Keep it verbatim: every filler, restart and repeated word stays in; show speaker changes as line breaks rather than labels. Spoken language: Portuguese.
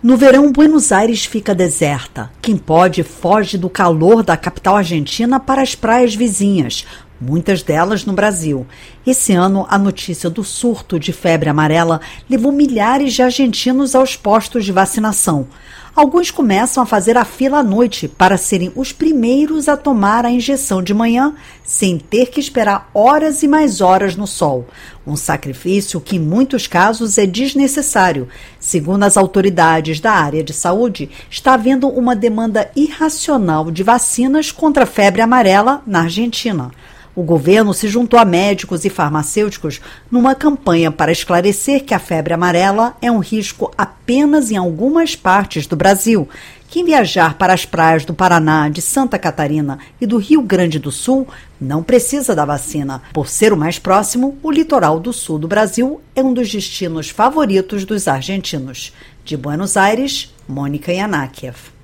No verão, Buenos Aires fica deserta. Quem pode foge do calor da capital argentina para as praias vizinhas, muitas delas no Brasil. Esse ano, a notícia do surto de febre amarela levou milhares de argentinos aos postos de vacinação. Alguns começam a fazer a fila à noite para serem os primeiros a tomar a injeção de manhã, sem ter que esperar horas e mais horas no sol. Um sacrifício que, em muitos casos, é desnecessário. Segundo as autoridades da área de saúde, está havendo uma demanda irracional de vacinas contra a febre amarela na Argentina. O governo se juntou a médicos e farmacêuticos numa campanha para esclarecer que a febre amarela é um risco apenas em algumas partes do Brasil. Quem viajar para as praias do Paraná, de Santa Catarina e do Rio Grande do Sul não precisa da vacina. Por ser o mais próximo, o litoral do sul do Brasil é um dos destinos favoritos dos argentinos. De Buenos Aires, Mônica Yanakiev.